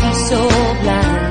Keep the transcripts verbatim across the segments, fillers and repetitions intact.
be so blind?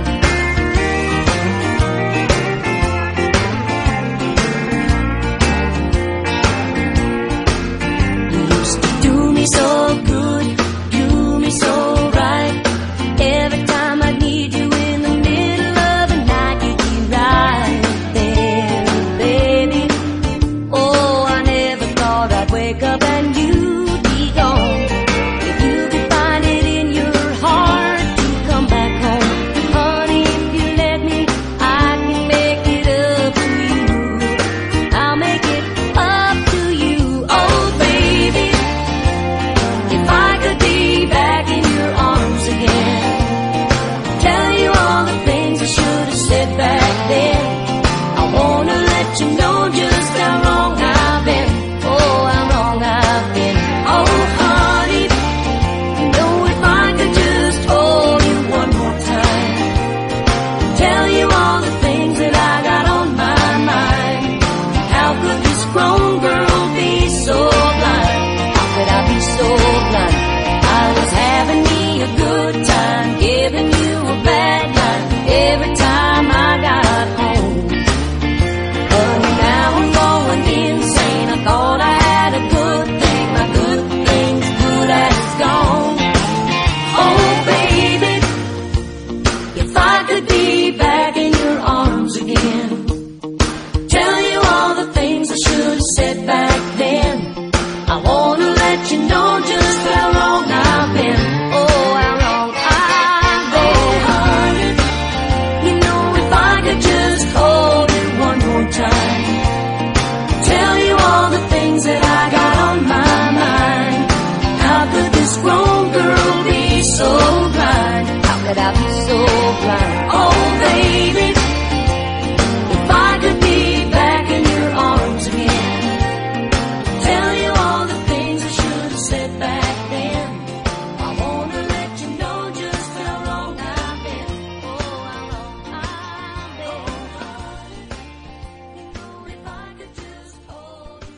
You used to do me so good, do me so right. Every time I need you in the middle of the night, you'd be right there, baby. Oh, I never thought I'd wake up and you'd be gone. If you could find it in your heart to come back home, honey, if you let me, I can make it up to you. I'll make it up to you. Oh, baby, if I could be back in your arms again, tell you all the things I should have said back then. I wanna let you know just how wrong I've been. Oh, how wrong I've been. Oh, honey, you know if I could just hold you one more time, tell you all the things that I got on my mind. How could this grown girl be so blind? How could I be so blind? I was having me a good time, giving you a bad line every time I got home. But now I'm going insane. I thought I had a good thing, my good thing's good as gone. Oh, baby, if I could be back in your arms again, tell you all the things I should have said back then. I wanna let you know